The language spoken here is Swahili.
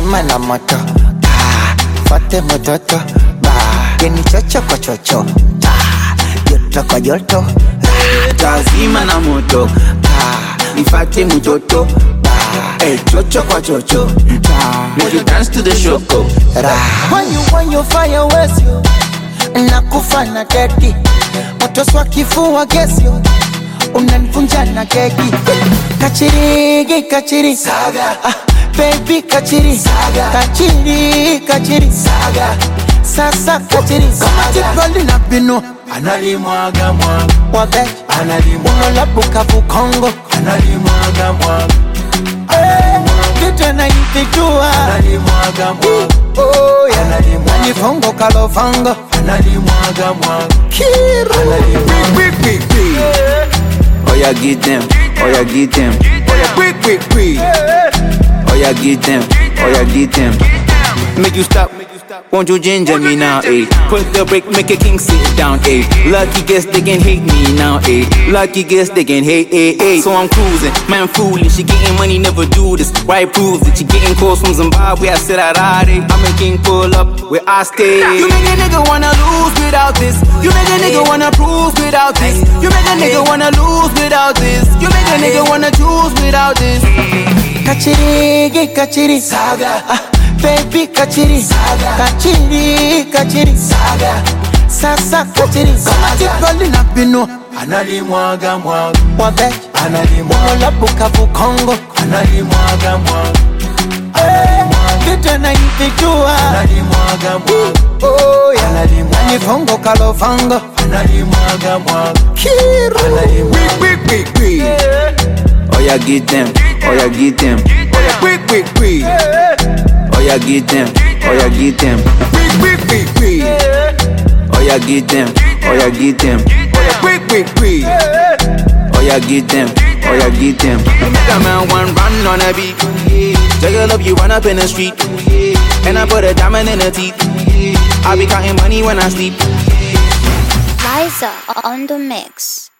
Tazima na moto, fate mototo, geni chocho kwa chocho, joto kwa joto. Tazima na moto, nifate mtoto, chocho kwa chocho, make you dance to the shoko. When you fire waste you, nakufa na dedi. Moto swa kifua gesi you, unanifunja na keki. Kachiri, kachiri saga, baby kachiri saga, kachiri saga. Sasa kachiri kama jikoli na binu, Analimwaga mwaga, wabe analimwaga, unolabuka vukongo, analimwaga mwaga, kitu na ifitua, analimwaga mwaga, oh yeah, analimwaga, nanifongo kalovango, analimwaga mwaga, kiru. Oh yeah, get them, oh yeah, get them, oh yeah, oh yeah, get them, oh yeah, get them. Make you stop, won't you ginger me now, eh? Put the break, make a king sit down, eh? Lucky guess they can hate me now, eh? Lucky guess they can hate, eh, eh. So I'm cruising, man foolish, she getting money, never do this. Why prove it? She getting calls from Zimbabwe, I said I'd I'm a king, pull up where I stay. You make a nigga wanna lose without this. You make a nigga wanna prove without this. You make a nigga wanna lose without this. You make a nigga wanna choose without this. Kachiri saga, baby kachiri saga, kachiri saga. Sasa kachiri kama jikoli na binu, Analimwaga mwaga, wabe analimwaga, unolabuka vukongo, analimwaga mwaga, kitu na ifitua, analimwaga mwaga, oh yeah, analimwaga, nanifongo kalovango, analimwaga mwaga, kiru. oh yeah, get them, oh yeah, get them, oh yeah, oh yeah, get them, oh yeah, get them, oh yeah, get them, oh yeah, get them, oh yeah, get them, oh yeah, get them. Make a man one run on a beat, juggle up, you run up in the street, and I put a diamond in her teeth. I be counting money when I sleep. Liza on the mix.